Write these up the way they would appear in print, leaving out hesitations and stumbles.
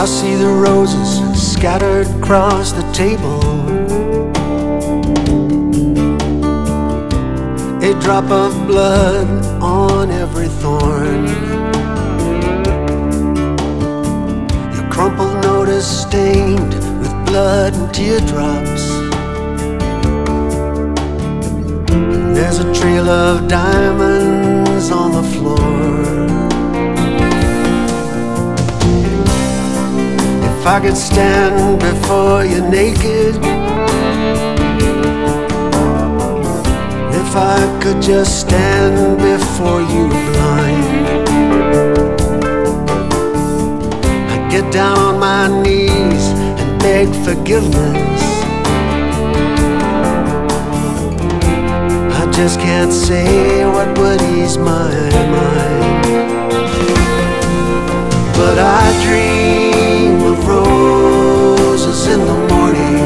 I see the roses scattered across the table, a drop of blood on every thorn, your crumpled notice stained with blood and teardrops. There's a trail of diamonds on the floor. If I could stand before you naked, if I could just stand before you blind, I'd get down on my knees and beg forgiveness. I just can't say what would ease my mind, but I dream of roses in the morning,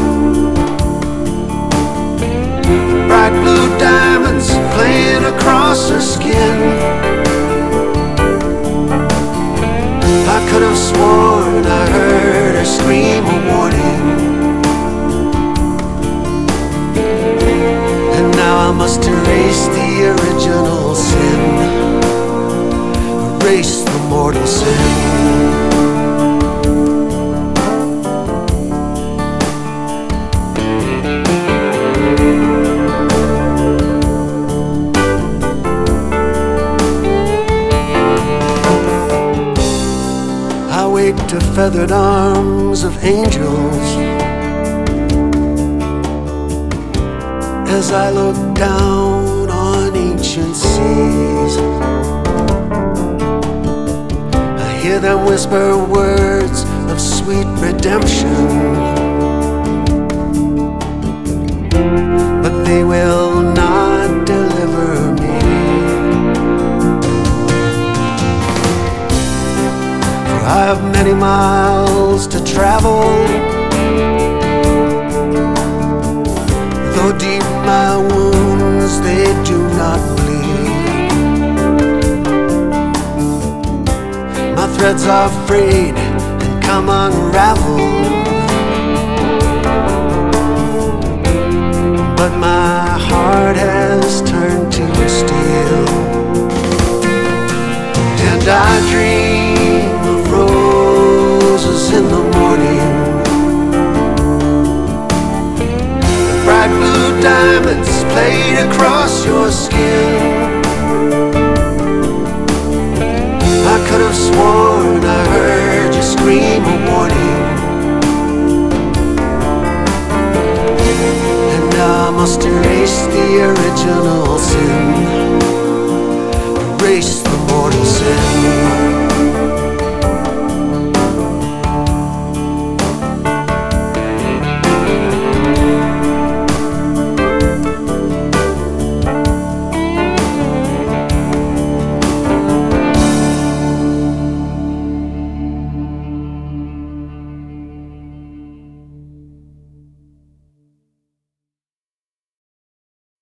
bright blue diamonds playing across her skin. I could have sworn I heard her scream a warning, and now I must erase the original sin, erase the mortal sin. To feathered arms of angels as I look down on ancient seas. I hear them whisper words of sweet redemption, but they will not deliver me. I have many miles to travel, though deep my wounds they do not bleed. My threads are frayed and come unraveled, but my heart has turned to steel, and I dream of roses in the morning, bright blue diamonds played across your skin. I could have sworn I heard you scream a warning, and now I must erase the original sin, erase